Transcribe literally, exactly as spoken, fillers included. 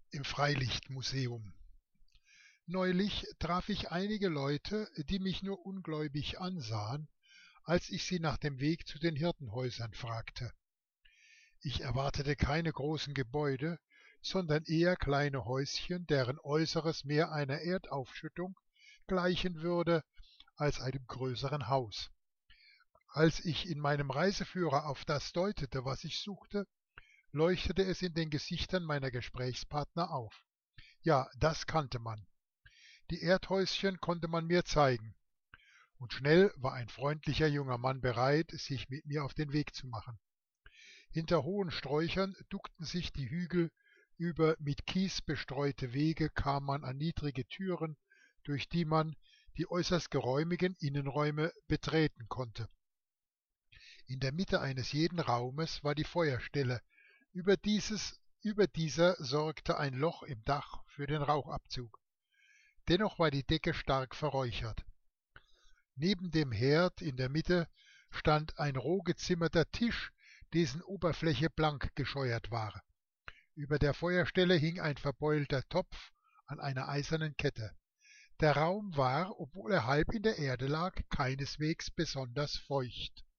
im Freilichtmuseum. Neulich traf ich einige Leute, die mich nur ungläubig ansahen, als ich sie nach dem Weg zu den Hirtenhäusern fragte. Ich erwartete keine großen Gebäude, sondern eher kleine Häuschen, deren Äußeres mehr einer Erdaufschüttung gleichen würde als einem größeren Haus. Als ich in meinem Reiseführer auf das deutete, was ich suchte, leuchtete es in den Gesichtern meiner Gesprächspartner auf. Ja, das kannte man. Die Erdhäuschen konnte man mir zeigen, und schnell war ein freundlicher junger Mann bereit, sich mit mir auf den Weg zu machen. Hinter hohen Sträuchern duckten sich die Hügel, über mit Kies bestreute Wege kam man an niedrige Türen, durch die man die äußerst geräumigen Innenräume betreten konnte. In der Mitte eines jeden Raumes war die Feuerstelle, über dieses, über dieser sorgte ein Loch im Dach für den Rauchabzug. Dennoch war die Decke stark verräuchert. Neben dem Herd in der Mitte stand ein roh gezimmerter Tisch, dessen Oberfläche blank gescheuert war. Über der Feuerstelle hing ein verbeulter Topf an einer eisernen Kette. Der Raum war, obwohl er halb in der Erde lag, keineswegs besonders feucht.